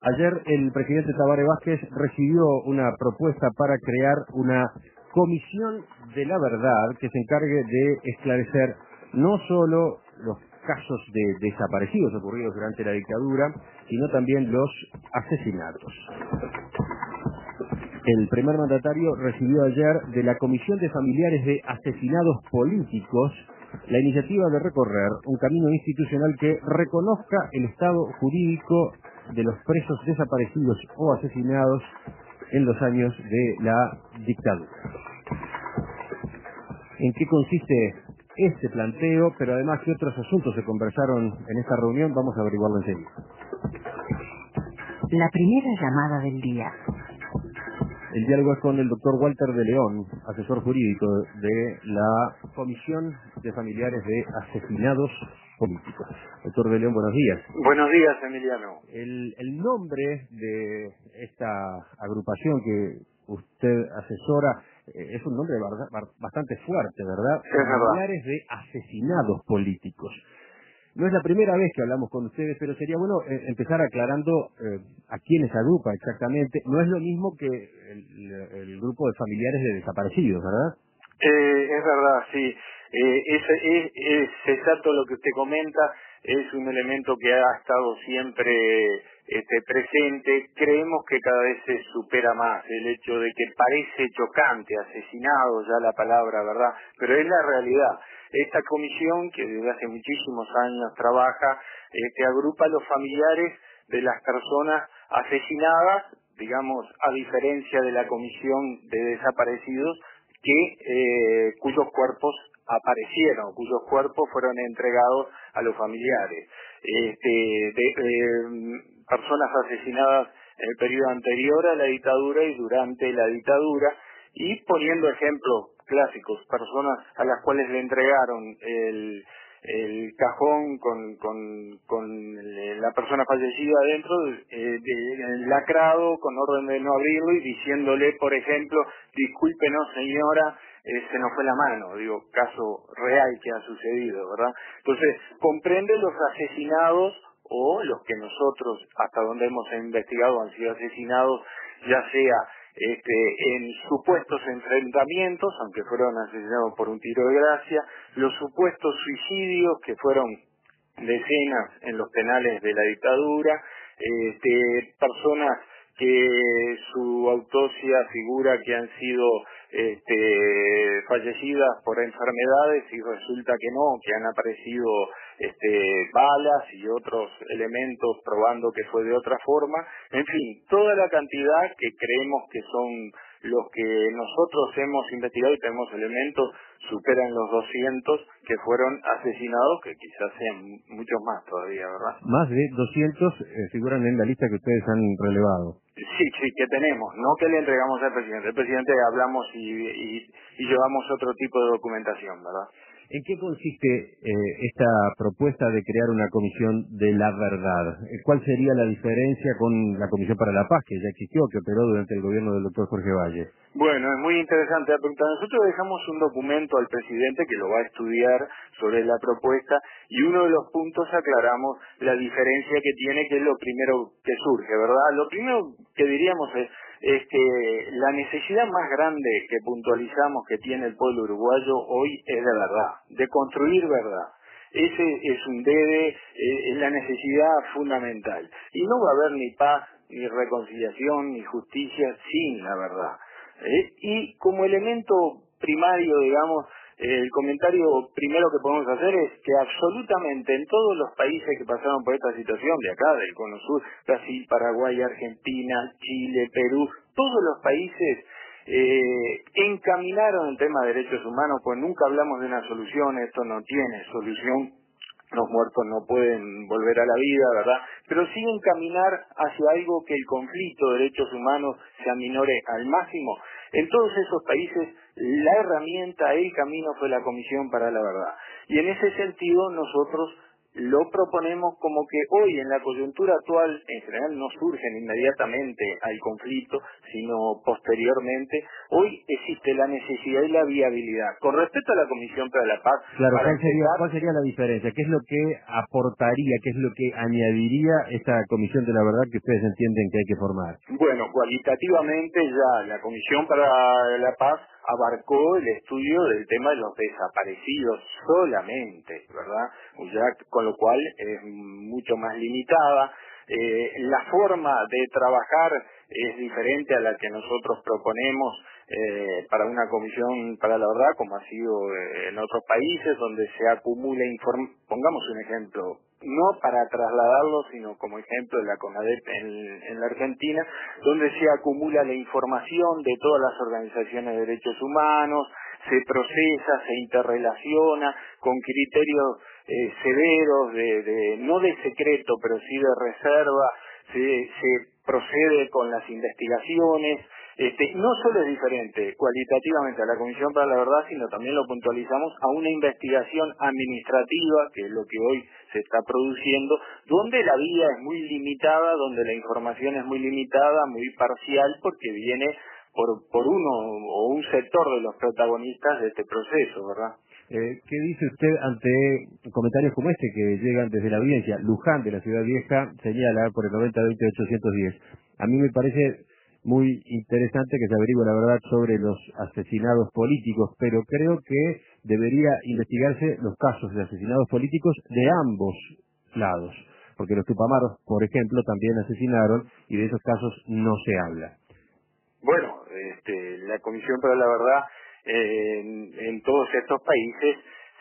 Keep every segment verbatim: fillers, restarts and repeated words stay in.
Ayer el presidente Tabaré Vázquez recibió una propuesta para crear una comisión de la verdad que se encargue de esclarecer no solo los casos de desaparecidos ocurridos durante la dictadura, sino también los asesinatos. El primer mandatario recibió ayer de la Comisión de Familiares de Asesinados Políticos la iniciativa de recorrer un camino institucional que reconozca el estado jurídico de los presos desaparecidos o asesinados en los años de la dictadura. ¿En qué consiste este planteo? Pero además, ¿qué otros asuntos se conversaron en esta reunión? Vamos a averiguarlo enseguida. La primera llamada del día. El diálogo es con el doctor Walter de León, asesor jurídico de la Comisión de Familiares de Asesinados Políticos. Doctor de León, buenos días. Buenos días, Emiliano. El, el nombre de esta agrupación que usted asesora eh, es un nombre bar, bastante fuerte, ¿verdad? Es verdad. Familiares de Asesinados Políticos. No es la primera vez que hablamos con ustedes, pero sería bueno eh, empezar aclarando eh, a quiénes agrupa exactamente. No es lo mismo que el, el grupo de familiares de desaparecidos, ¿verdad? Eh, es verdad, sí. Eh, es, es, es exacto lo que usted comenta. Es un elemento que ha estado siempre este, presente. Creemos que cada vez se supera más el hecho de que parece chocante, asesinado ya la palabra, ¿verdad? Pero es la realidad. Esta comisión, que desde hace muchísimos años trabaja, este, agrupa a los familiares de las personas asesinadas, digamos, a diferencia de la comisión de desaparecidos, que eh, cuyos cuerpos aparecieron, cuyos cuerpos fueron entregados a los familiares. Este, de, eh, personas asesinadas en el periodo anterior a la dictadura y durante la dictadura, y poniendo ejemplos clásicos, personas a las cuales le entregaron el, el cajón con, con, con la persona fallecida adentro, eh, de, lacrado, con orden de no abrirlo y diciéndole, por ejemplo, discúlpenos señora, eh, se nos fue la mano, digo, caso real que ha sucedido, ¿verdad? Entonces, comprende los asesinados o los que nosotros, hasta donde hemos investigado, han sido asesinados, ya sea Este, en supuestos enfrentamientos, aunque fueron asesinados por un tiro de gracia, los supuestos suicidios, que fueron decenas en los penales de la dictadura, este, personas que su autopsia figura que han sido este, fallecidas por enfermedades y resulta que no, que han aparecido este, balas y otros elementos probando que fue de otra forma. En fin, toda la cantidad que creemos que son los que nosotros hemos investigado y tenemos elementos superan los doscientos que fueron asesinados, que quizás sean muchos más todavía, ¿verdad? Más de doscientos eh, figuran en la lista que ustedes han relevado. Sí, sí, que tenemos, no que le entregamos al presidente. El presidente hablamos y, y, y llevamos otro tipo de documentación, ¿verdad? ¿En qué consiste eh, esta propuesta de crear una comisión de la verdad? ¿Cuál sería la diferencia con la Comisión para la Paz, que ya existió, que operó durante el gobierno del doctor Jorge Valle? Bueno, es muy interesante la pregunta. Nosotros dejamos un documento al presidente que lo va a estudiar sobre la propuesta y uno de los puntos aclaramos la diferencia que tiene, que es lo primero que surge, ¿verdad? Lo primero que diríamos es es que la necesidad más grande que puntualizamos que tiene el pueblo uruguayo hoy es de verdad, de construir verdad. Ese es un debe, eh, es la necesidad fundamental. Y no va a haber ni paz, ni reconciliación, ni justicia sin la verdad. ¿Eh? Y como elemento primario, digamos, eh, el comentario primero que podemos hacer es que absolutamente en todos los países que pasaron por esta situación, de acá, del Cono Sur, Brasil, Paraguay, Argentina, Chile, Perú, todos los países eh, encaminaron el tema de derechos humanos, pues nunca hablamos de una solución, esto no tiene solución, los muertos no pueden volver a la vida, ¿verdad? Pero sí encaminar hacia algo que el conflicto de derechos humanos se aminore al máximo. En todos esos países la herramienta, el camino fue la Comisión para la Verdad. Y en ese sentido nosotros lo proponemos como que hoy en la coyuntura actual, en general no surgen inmediatamente al conflicto, sino posteriormente, hoy existe la necesidad y la viabilidad. Con respecto a la Comisión para la Paz, Claro, para ¿cuál sería, empezar, ¿cuál sería la diferencia? ¿Qué es lo que aportaría, qué es lo que añadiría esta Comisión de la Verdad que ustedes entienden que hay que formar? bueno, cualitativamente ya la Comisión para la Paz abarcó el estudio del tema de los desaparecidos solamente, ¿verdad? Ya, con lo cual es mucho más limitada. Eh, la forma de trabajar es diferente a la que nosotros proponemos eh, para una comisión para la verdad, como ha sido eh, en otros países, donde se acumula información. Pongamos un ejemplo, no para trasladarlo, sino como ejemplo de la CONADEP en, en la Argentina, donde se acumula la información de todas las organizaciones de derechos humanos, se procesa, se interrelaciona con criterios eh, severos, de, de no de secreto, pero sí de reserva, se, se procede con las investigaciones. Este, no solo es diferente cualitativamente a la Comisión para la Verdad, sino también lo puntualizamos a una investigación administrativa, que es lo que hoy se está produciendo, donde la vía es muy limitada, donde la información es muy limitada, muy parcial, porque viene por, por uno o un sector de los protagonistas de este proceso, ¿verdad? Eh, ¿Qué dice usted ante comentarios como este que llegan desde la audiencia? Luján, de la Ciudad Vieja, señala por el noventa veinte ochocientos diez. A mí me parece muy interesante que se averigüe la verdad sobre los asesinados políticos, pero creo que debería investigarse los casos de asesinados políticos de ambos lados, porque los Tupamaros, por ejemplo, también asesinaron y de esos casos no se habla. Bueno, este, la Comisión para la Verdad eh, en, en todos estos países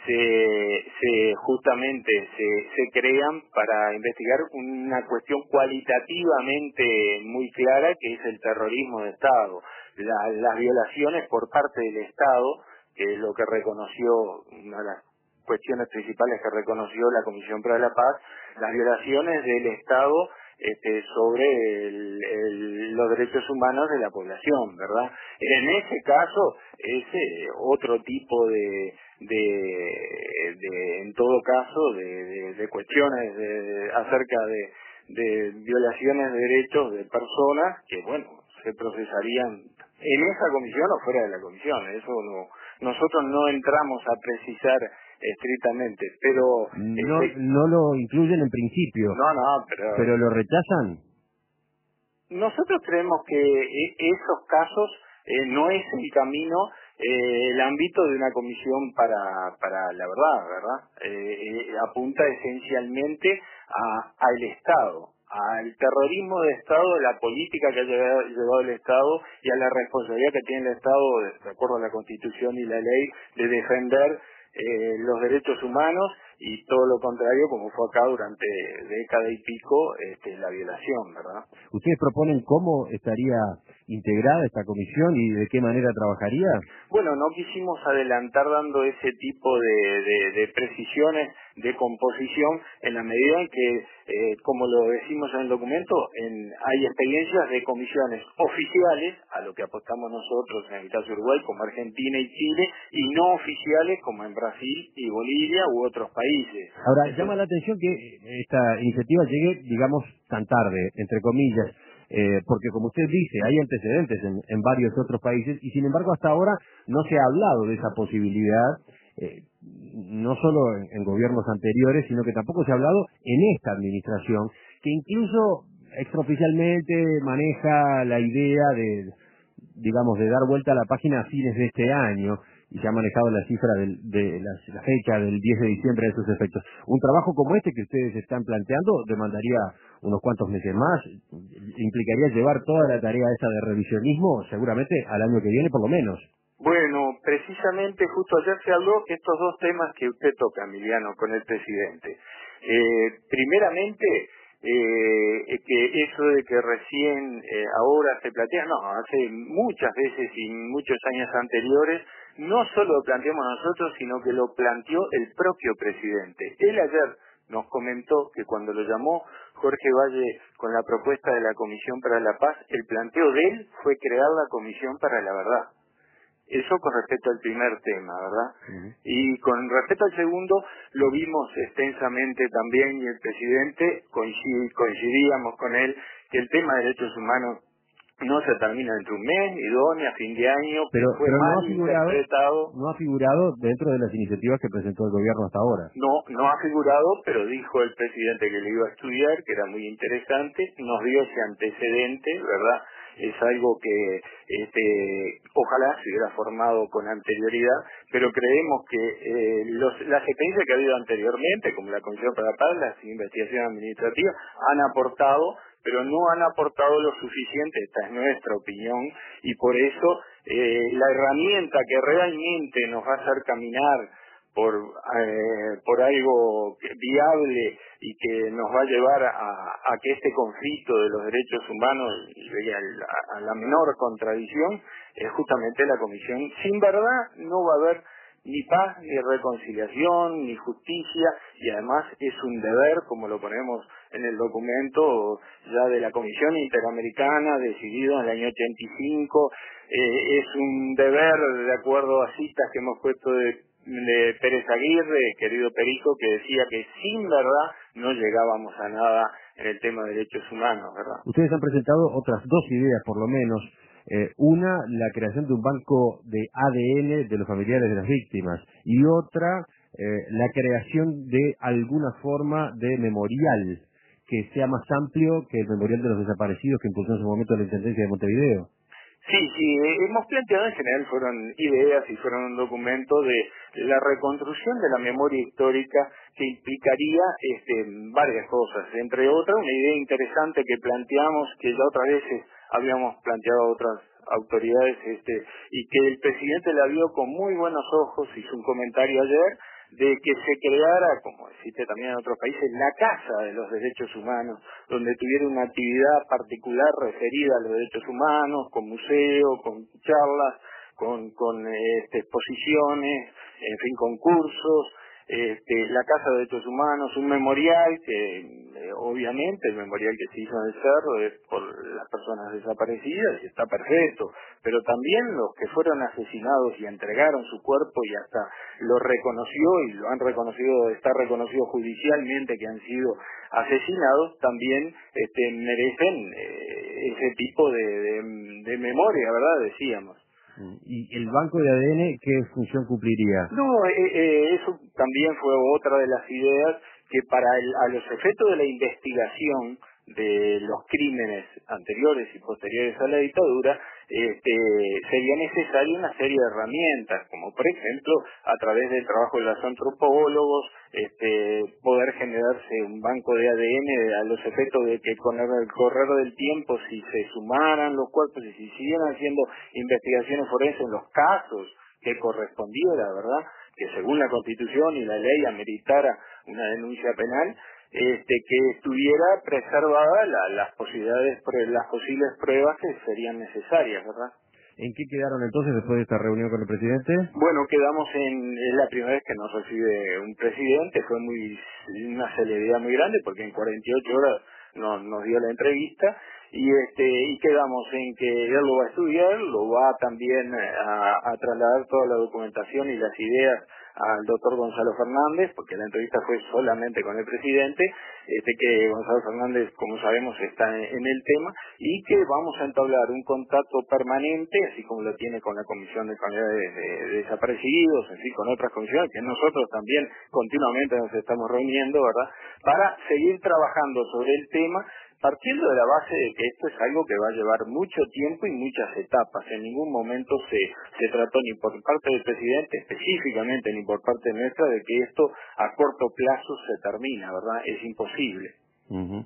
se, se justamente se, se crean para investigar una cuestión cualitativamente muy clara, que es el terrorismo de Estado, la, las violaciones por parte del Estado, que es lo que reconoció, una de las cuestiones principales que reconoció la Comisión para la Paz, las violaciones del Estado Este, sobre el, el, los derechos humanos de la población, ¿verdad? En ese caso es eh, otro tipo de, de, de, en todo caso, de, de, de cuestiones de, acerca de, de violaciones de derechos de personas que, bueno, se procesarían en esa comisión o fuera de la comisión. Eso no, nosotros no entramos a precisar estrictamente, pero No, este, no lo incluyen en principio, no, no, pero pero lo rechazan. nosotros creemos que e- esos casos eh, no es el camino, eh, el ámbito de una comisión para, para la verdad, ¿verdad? Eh, eh, apunta esencialmente a, al Estado, al terrorismo de Estado, la política que ha llevado, llevado el Estado y a la responsabilidad que tiene el Estado, de, de acuerdo a la Constitución y la ley, de defender eh, los derechos humanos y todo lo contrario, como fue acá durante década y pico, este, la violación, ¿verdad? ¿Ustedes proponen cómo estaría integrada esta comisión y de qué manera trabajaría? Bueno, no quisimos adelantar dando ese tipo de, de, de precisiones de composición en la medida en que, eh, como lo decimos en el documento, en, hay experiencias de comisiones oficiales, a lo que apostamos nosotros en el caso de Uruguay, como Argentina y Chile, y no oficiales como en Brasil y Bolivia u otros países. Ahora, Entonces, llama la atención que esta iniciativa llegue, digamos, tan tarde, entre comillas, eh, porque como usted dice, hay antecedentes en, en varios otros países y sin embargo hasta ahora no se ha hablado de esa posibilidad, eh, no solo en, en gobiernos anteriores, sino que tampoco se ha hablado en esta administración, que incluso extraoficialmente maneja la idea de, digamos, de dar vuelta a la página a fines de este año, y se ha manejado la cifra del, de la, la fecha del diez de diciembre de esos efectos. Un trabajo como este que ustedes están planteando demandaría unos cuantos meses más, implicaría llevar toda la tarea esa de revisionismo seguramente al año que viene por lo menos. bueno, precisamente justo ayer se habló estos dos temas que usted toca, Emiliano, con el presidente. Eh, primeramente, eh, que eso de que recién eh, ahora se plantea, no, hace muchas veces y muchos años anteriores, no solo lo planteamos nosotros, sino que lo planteó el propio presidente. Él ayer nos comentó que cuando lo llamó Jorge Valle con la propuesta de la Comisión para la Paz, el planteo de él fue crear la Comisión para la Verdad. Eso con respecto al primer tema, ¿verdad? Uh-huh. Y con respecto al segundo, lo vimos extensamente también y el presidente coincid, coincidíamos con él que el tema de derechos humanos no se termina dentro de un mes, ni dos, ni a fin de año, pero, que fue pero mal no ha figurado, interpretado. no ha figurado dentro de las iniciativas que presentó el gobierno hasta ahora. No, no ha figurado, pero dijo el presidente que le iba a estudiar, que era muy interesante, nos dio ese antecedente, ¿verdad? Es algo que este, ojalá se hubiera formado con anterioridad, pero creemos que eh, los, las experiencias que ha habido anteriormente, como la Comisión para la Paz, las investigaciones administrativas, han aportado, pero no han aportado lo suficiente, esta es nuestra opinión, y por eso eh, la herramienta que realmente nos va a hacer caminar por eh, por algo viable y que nos va a llevar a, a que este conflicto de los derechos humanos llegue a la, a la menor contradicción, es justamente la comisión. Sin verdad no va a haber ni paz, ni reconciliación, ni justicia, y además es un deber, como lo ponemos en el documento ya de la Comisión Interamericana, decidido en el año ochenta y cinco, eh, es un deber, de acuerdo a citas que hemos puesto de de Pérez Aguirre, querido Perico, que decía que sin verdad no llegábamos a nada en el tema de derechos humanos, ¿verdad? Ustedes han presentado otras dos ideas, por lo menos. Eh, una, la creación de un banco de A D N de los familiares de las víctimas, y otra, eh, la creación de alguna forma de memorial que sea más amplio que el memorial de los desaparecidos que impulsó en su momento la Intendencia de Montevideo. Sí, sí, eh, hemos planteado en general, fueron ideas y fueron un documento de la reconstrucción de la memoria histórica que implicaría este, varias cosas, entre otras una idea interesante que planteamos, que ya otras veces habíamos planteado a otras autoridades, este, y que el presidente la vio con muy buenos ojos, hizo un comentario ayer, de que se creara, como existe también en otros países, la Casa de los Derechos Humanos, donde tuviera una actividad particular referida a los derechos humanos, con museo, con charlas, con, con este, exposiciones, en fin, concursos, este, la Casa de Derechos Humanos, un memorial que, eh, obviamente, el memorial que se hizo en el Cerro es por las personas desaparecidas y está perfecto, pero también los que fueron asesinados y entregaron su cuerpo y hasta lo reconoció y lo han reconocido, está reconocido judicialmente que han sido asesinados, también este, merecen eh, ese tipo de, de, de memoria, ¿verdad? Decíamos. ¿Y el banco de A D N qué función cumpliría? No, eh, eh, eso también fue otra de las ideas que para el, a los efectos de la investigación de los crímenes anteriores y posteriores a la dictadura, este, sería necesaria una serie de herramientas, como por ejemplo, a través del trabajo de los antropólogos, este, poder generarse un banco de A D N a los efectos de que con el correr del tiempo, si se sumaran los cuerpos y si siguieran haciendo investigaciones forenses en los casos que correspondiera, ¿verdad?, que según la Constitución y la ley ameritara una denuncia penal, este, que estuviera preservada la, las posibilidades, las posibles pruebas que serían necesarias, ¿verdad? ¿En qué quedaron entonces después de esta reunión con el presidente? Bueno, quedamos en, es la primera vez que nos recibe un presidente, fue muy una celeridad muy grande porque en cuarenta y ocho horas nos, nos dio la entrevista y este y quedamos en que él lo va a estudiar, lo va también a, a trasladar toda la documentación y las ideas al doctor Gonzalo Fernández, porque la entrevista fue solamente con el presidente, este que Gonzalo Fernández, como sabemos, está en, en el tema, y que vamos a entablar un contacto permanente, así como lo tiene con la Comisión de Familiares de, de Desaparecidos, en fin, con otras comisiones, que nosotros también continuamente nos estamos reuniendo, ¿verdad?, para seguir trabajando sobre el tema, partiendo de la base de que esto es algo que va a llevar mucho tiempo y muchas etapas. En ningún momento se, se trató ni por parte del presidente específicamente ni por parte nuestra de que esto a corto plazo se termina, ¿verdad? Es imposible. Uh-huh.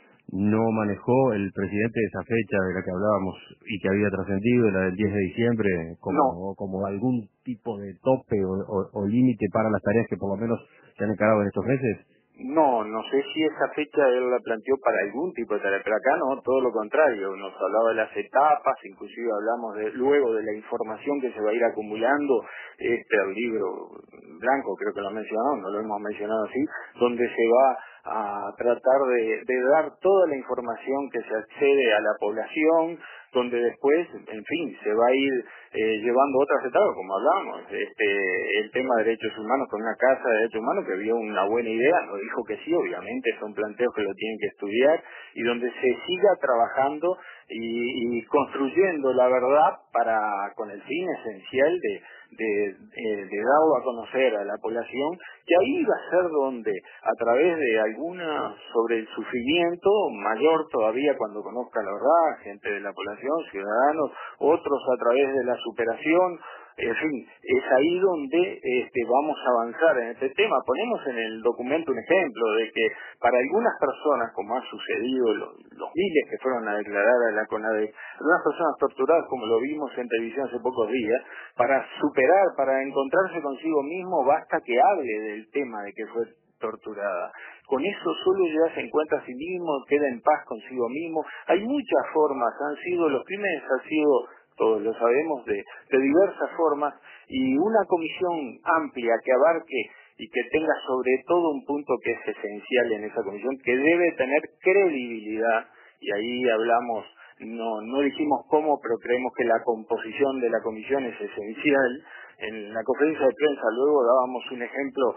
¿No manejó el presidente esa fecha de la que hablábamos y que había trascendido, la del diez de diciembre, como, No. como algún tipo de tope o, o, o límite para las tareas que por lo menos se han encarado en estos meses? No, no sé si esa fecha él la planteó para algún tipo de tarea, pero acá no, todo lo contrario, nos hablaba de las etapas, inclusive hablamos de luego de la información que se va a ir acumulando, este el libro blanco, creo que lo mencionamos, no lo hemos mencionado así, donde se va a tratar de, de dar toda la información que se accede a la población, donde después, en fin, se va a ir eh, llevando otras etapas, como hablábamos, este, el tema de derechos humanos con una casa de derechos humanos que vio una buena idea, nos dijo que sí, obviamente son planteos que lo tienen que estudiar y donde se siga trabajando y, y construyendo la verdad para con el fin esencial de, de, de, de darlo a conocer a la población, que ahí va a ser donde a través de alguna sobre el sufrimiento mayor todavía cuando conozca la verdad, gente de la población, ciudadanos, otros a través de la superación. En fin, es ahí donde este, vamos a avanzar en este tema. Ponemos en el documento un ejemplo de que para algunas personas, como ha sucedido los, los miles que fueron a declarar a la CONADE, algunas personas torturadas, como lo vimos en televisión hace pocos días, para superar, para encontrarse consigo mismo, basta que hable del tema de que fue torturada. Con eso solo ya se encuentra a sí mismo, queda en paz consigo mismo. Hay muchas formas, han sido, los crímenes han sido, todos lo sabemos, de, de diversas formas, y una comisión amplia que abarque y que tenga sobre todo un punto que es esencial en esa comisión, que debe tener credibilidad, y ahí hablamos, no, no dijimos cómo, pero creemos que la composición de la comisión es esencial. En la conferencia de prensa luego dábamos un ejemplo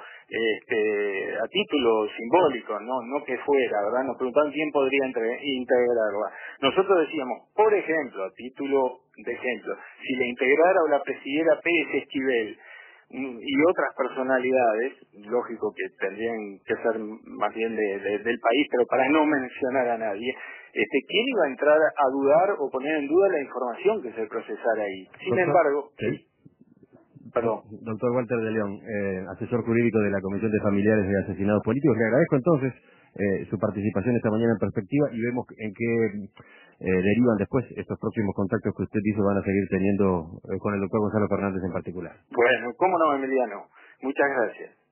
este, a título simbólico, no no que fuera, ¿verdad? Nos preguntaban quién podría entre, integrarla. Nosotros decíamos, por ejemplo, a título de ejemplo, si la integrara o la presidiera Pérez Esquivel y otras personalidades, lógico que tendrían que ser más bien de, de, del país, pero para no mencionar a nadie, este, ¿quién iba a entrar a dudar o poner en duda la información que se procesara ahí? Sin Doctor, embargo... ¿sí? Perdón. Doctor Walter de León, eh, asesor jurídico de la Comisión de Familiares de Asesinados Políticos, le agradezco entonces eh, su participación esta mañana en Perspectiva y vemos en qué eh, derivan después estos próximos contactos que usted dice van a seguir teniendo eh, con el doctor Gonzalo Fernández en particular. Bueno, cómo no, Emiliano. Muchas gracias.